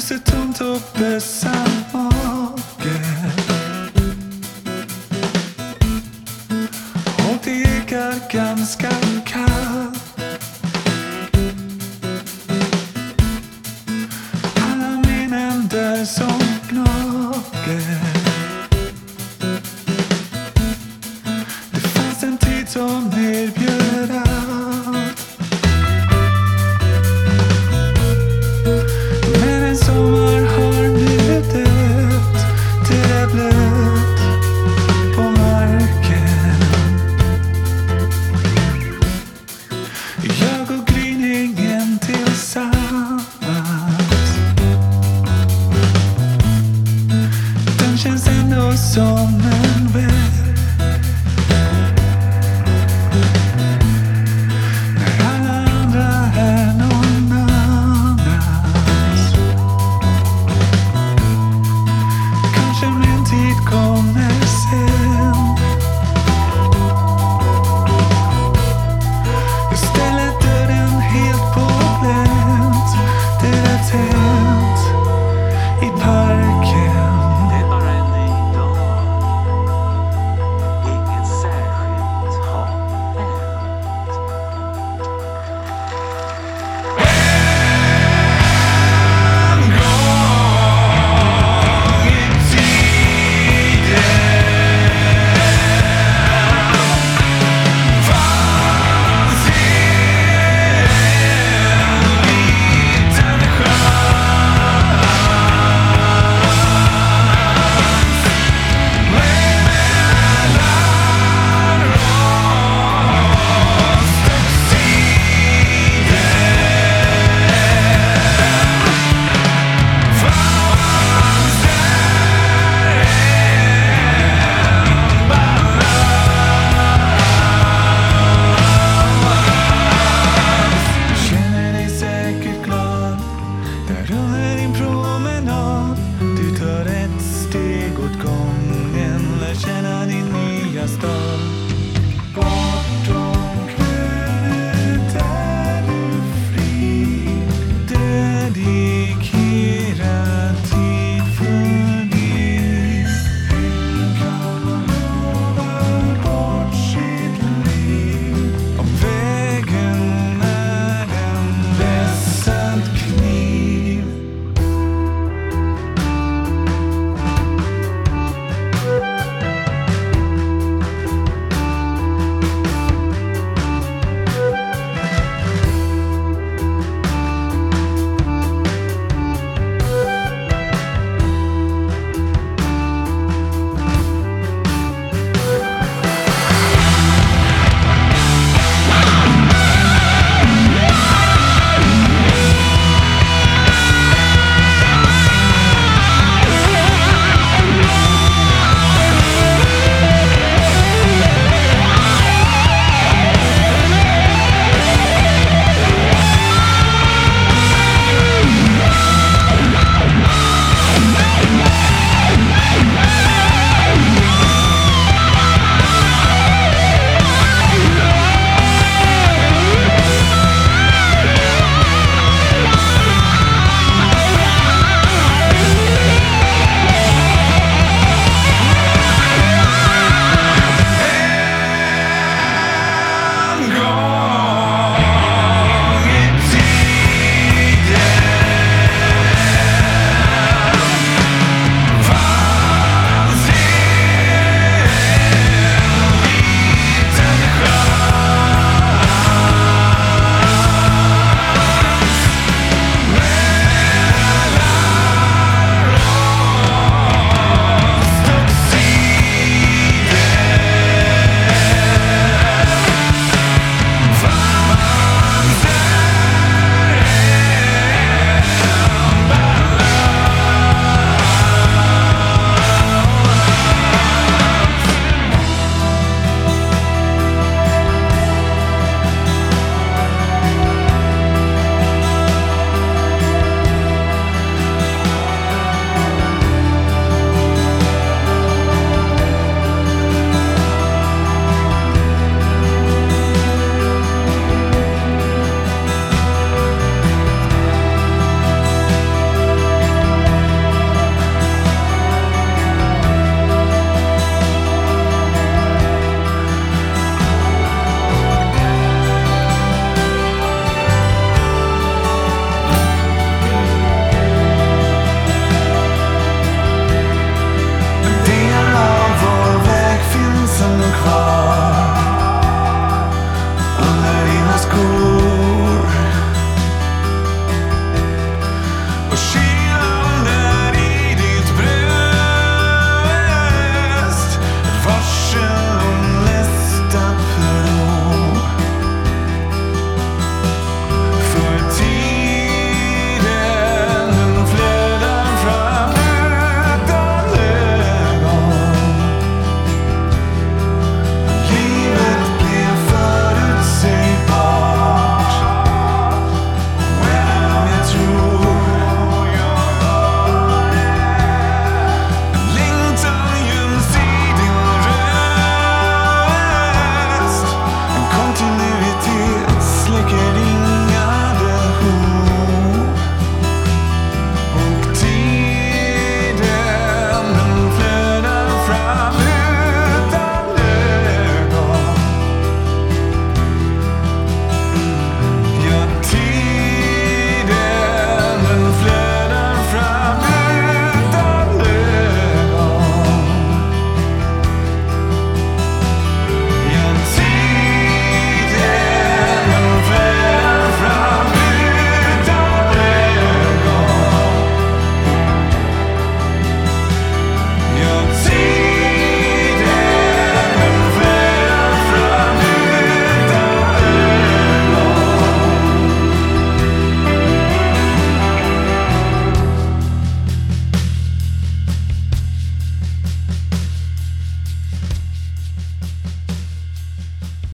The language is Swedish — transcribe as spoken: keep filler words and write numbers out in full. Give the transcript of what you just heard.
Huset tomt och besatt mage. Och det ekar ganska kallt. Alla minnen där som gnager. Det fanns en tid som erbjöd allt. Men en sommar har nu dött. Det är blött på marken. Jag och gryningen tillsammans. Den känns ändå som en vän. När alla andra är någon annans. Kanske min tid kommer sen. Jag ställer dörren helt på glänt. Det är tänt i parken. Det är bara en ny dag. Inget särskilt har hänt. En gång i tiden fanns en liten chans. Mellan rost och cider fanns där en balans. Du känner dig säkert glad där under